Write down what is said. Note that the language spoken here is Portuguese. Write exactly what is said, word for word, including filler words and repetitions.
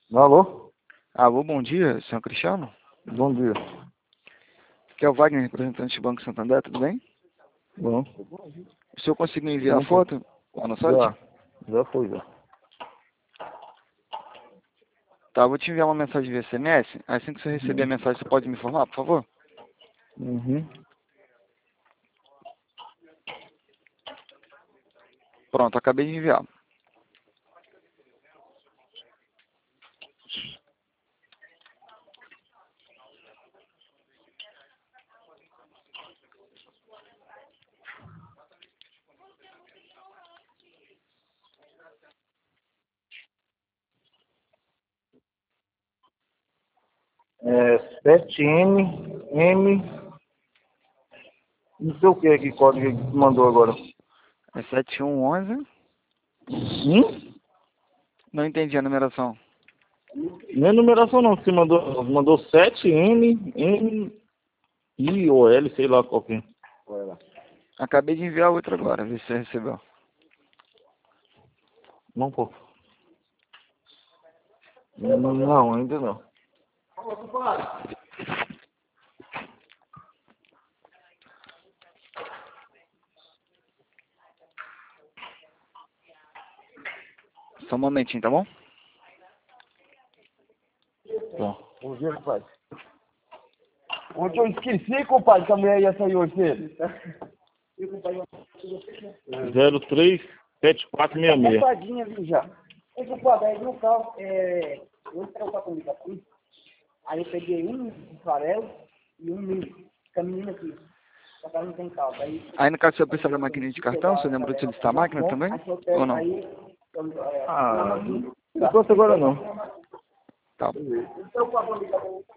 Alô? Alô, bom dia, senhor Cristiano? Bom dia. Aqui é o Wagner, representante do Banco Santander, tudo bem? Bom. O senhor conseguiu enviar a Bom, pô. foto lá no site? Já. Já foi, já. Tá, vou te enviar uma mensagem via S M S. Assim que você receber a mensagem, você pode me informar, por favor? Uhum. Pronto, acabei de enviar. É sete M, M, não sei o que é que código que mandou agora. É sete um um um. Hum? Não entendi a numeração. Não é numeração não, que você mandou. Mandou sete M, M, I ou L, sei lá qual que é. Acabei de enviar outra agora, vê se você recebeu. Não, pô. Não, ainda não. Só um momentinho, tá bom? Tá. Bom dia, compadre. Ontem eu esqueci, compadre, que a mulher ia sair hoje cedo. zero três sete quatro seis seis. Tadinha ali já. Ô, compadre, aí no carro, é... eu entrei pra comunicação. Aí eu peguei um farelo e um milho. Caminhando aqui. Só que ela não tem carro. Aí... Aí no caso, se eu precisar da maquininha de cartão, você lembra de solicitar a máquina também? Aí eu Ou pego, não? aí... eu- é, Ah, não enquanto agora não. Tá. Então, com a comunicação.